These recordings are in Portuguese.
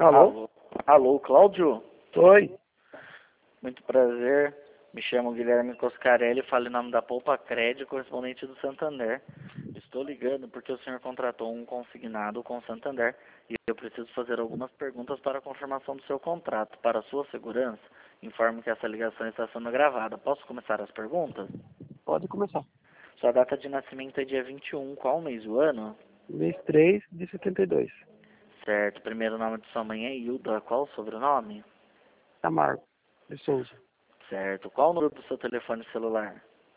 Alô? Alô, Cláudio? Oi. Muito prazer. Me chamo Guilherme Coscarelli, falo em nome da Poupa Cred, correspondente do Santander. Estou ligando porque o senhor contratou um consignado com o Santander e eu preciso fazer algumas perguntas para a confirmação do seu contrato. Para a sua segurança, informo que essa ligação está sendo gravada. Posso começar as perguntas? Pode começar. Sua data de nascimento é dia 21, qual mês do ano? Mês 3 de 72. Certo, primeiro nome de sua mãe é Hilda, qual o sobrenome? Camargo de Souza. Certo, qual o número do seu telefone celular?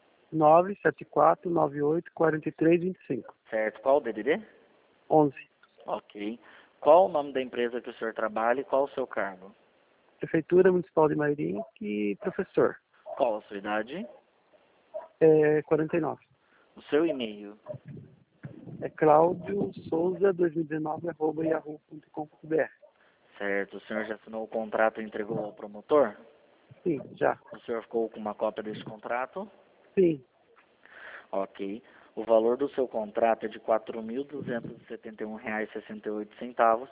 974984325. Certo, qual o DDD? 11. Ok. Qual o nome da empresa que o senhor trabalha e qual o seu cargo? Prefeitura Municipal de Mairim e professor. Qual a sua idade? 49. O seu e-mail? É Cláudio Souza 2019@yahoo.com.br. Certo, o senhor já assinou o contrato e entregou ao promotor? Sim, já. O senhor ficou com uma cópia deste contrato? Sim. Ok. O valor do seu contrato é de R$ 4.271,68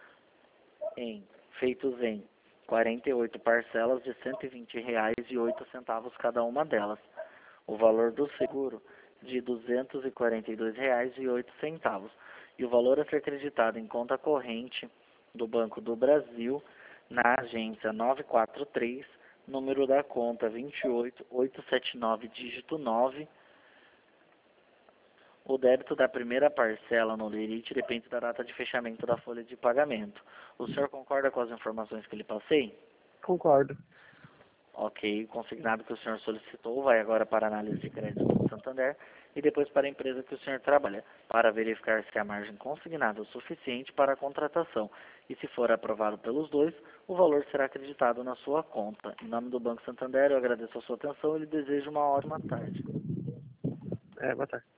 feitos em 48 parcelas de R$ 120,08 cada uma delas. O valor do seguro de R$ 242,08 e o valor a ser acreditado em conta corrente do Banco do Brasil na agência 943, número da conta 28879, dígito 9. O débito da primeira parcela no lerite depende da data de fechamento da folha de pagamento. O senhor concorda com as informações que lhe passei? Concordo. Ok, o consignado que o senhor solicitou vai agora para a análise de crédito do Santander e depois para a empresa que o senhor trabalha, para verificar se a margem consignada é o suficiente para a contratação. E se for aprovado pelos dois, o valor será acreditado na sua conta. Em nome do Banco Santander, eu agradeço a sua atenção e lhe desejo uma ótima tarde. Boa tarde.